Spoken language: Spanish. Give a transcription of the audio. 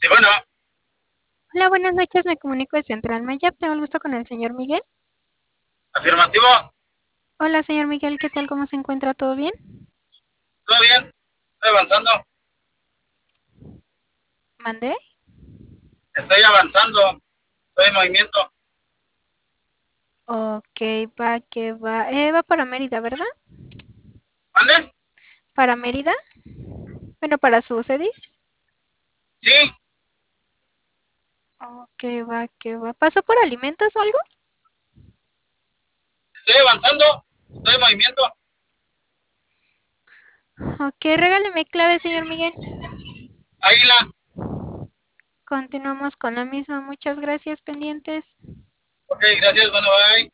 Sí, bueno, Hola, buenas noches. Me comunico de Central Mayap. Tengo el gusto con el señor Miguel. afirmativo, Hola, señor Miguel. ¿Qué tal? ¿Cómo se encuentra? ¿Todo bien? todo bien, estoy avanzando, ¿Mandé? estoy avanzando, estoy en movimiento. Ok, va, que va. Va para Mérida, ¿verdad? ¿Mande? ¿Para Mérida? Bueno, para su sede. Sí, Ok, va, que va. ¿Pasó por alimentos o algo? estoy avanzando, estoy en movimiento. Ok, regáleme clave, señor Miguel. Águila, Continuamos con la misma. Muchas gracias, pendientes. ok, gracias, bueno, bye.